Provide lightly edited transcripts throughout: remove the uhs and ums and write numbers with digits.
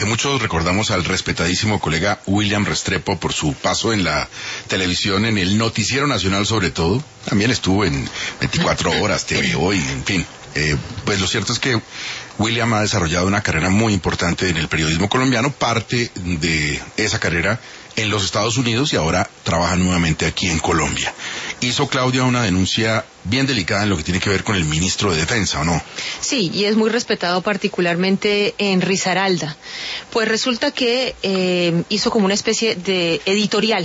Muchos recordamos al respetadísimo colega William Restrepo por su paso en la televisión, en el Noticiero Nacional sobre todo. También estuvo en 24 Horas, TV Hoy, en fin. Pues lo cierto es que William ha desarrollado una carrera muy importante en el periodismo colombiano, parte de esa carrera en los Estados Unidos y ahora trabaja nuevamente aquí en Colombia. Hizo Claudia una denuncia bien delicada en lo que tiene que ver con el ministro de Defensa, ¿o no? Sí, y es muy respetado particularmente en Risaralda. Pues resulta que hizo como una especie de editorial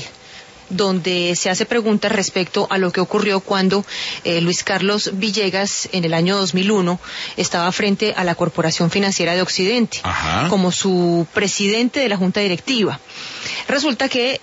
donde se hace preguntas respecto a lo que ocurrió cuando Luis Carlos Villegas en el año 2001 estaba frente a la Corporación Financiera de Occidente. Ajá. Como su presidente de la Junta Directiva. Resulta que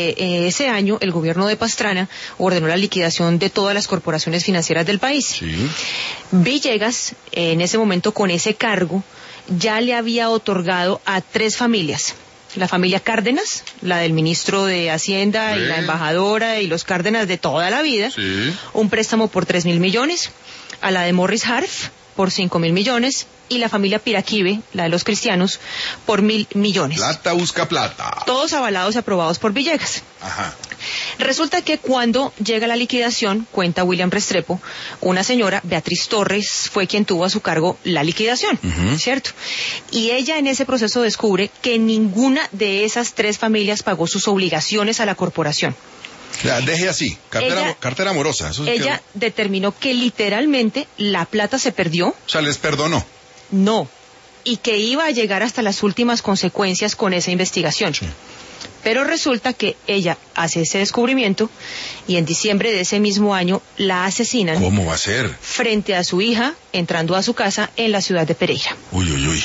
ese año el gobierno de Pastrana ordenó la liquidación de todas las corporaciones financieras del país. Sí. Villegas, en ese momento con ese cargo, ya le había otorgado a 3 familias. La familia Cárdenas, la del ministro de Hacienda, sí, y la embajadora y los Cárdenas de toda la vida, sí, un préstamo por 3.000 millones, a la de Morris Harf por 5.000 millones y la familia Piraquive, la de los cristianos, por 1.000 millones. Plata busca plata. Todos avalados y aprobados por Villegas. Ajá. Resulta que cuando llega la liquidación, cuenta William Restrepo, una señora, Beatriz Torres, fue quien tuvo a su cargo la liquidación, ¿cierto? Y ella en ese proceso descubre que ninguna de esas 3 familias pagó sus obligaciones a la corporación. Ya, deje así, cartera amorosa. Eso ella determinó que literalmente la plata se perdió. O sea, ¿les perdonó? No, y que iba a llegar hasta las últimas consecuencias con esa investigación. Sí. Pero resulta que ella hace ese descubrimiento y en diciembre de ese mismo año la asesinan. ¿Cómo va a ser? Frente a su hija, entrando a su casa en la ciudad de Pereira. Uy, uy, uy.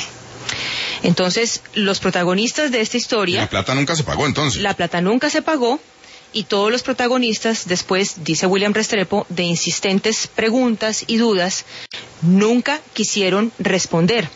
Entonces, los protagonistas de esta historia... ¿Y la plata nunca se pagó entonces? La plata nunca se pagó y todos los protagonistas, después, dice William Restrepo, de insistentes preguntas y dudas, nunca quisieron responder.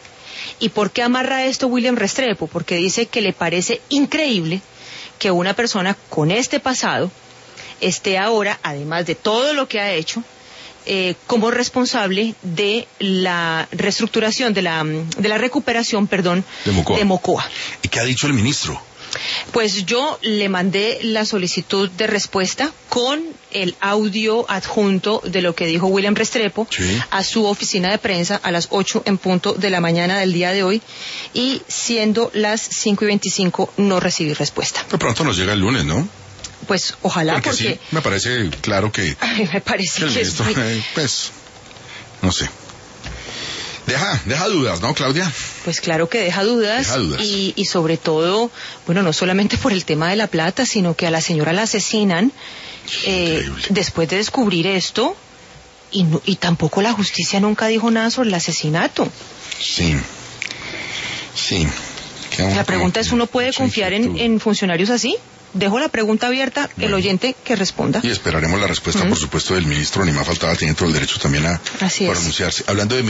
¿Y por qué amarra esto William Restrepo? Porque dice que le parece increíble que una persona con este pasado esté ahora, además de todo lo que ha hecho, como responsable de la reestructuración, de la recuperación, de Mocoa. ¿Y qué ha dicho el ministro? Pues yo le mandé la solicitud de respuesta con el audio adjunto de lo que dijo William Restrepo, sí, a su oficina de prensa a las 8 en punto de la mañana del día de hoy, y siendo las 5:25 no recibí respuesta. De pronto nos llega el lunes, ¿no? Pues ojalá, porque sí, me parece claro que... me parece que esto, pues, no sé. Deja dudas, ¿no, Claudia? Pues claro que deja dudas. Y sobre todo, bueno, no solamente por el tema de la plata, sino que a la señora la asesinan después de descubrir esto y tampoco la justicia nunca dijo nada sobre el asesinato. Sí. La pregunta es, ¿uno puede confiar en funcionarios así? Dejo la pregunta abierta, el oyente que responda. Y esperaremos la respuesta, por supuesto, del ministro, ni más faltaba, tiene todo el derecho también a pronunciarse. Hablando de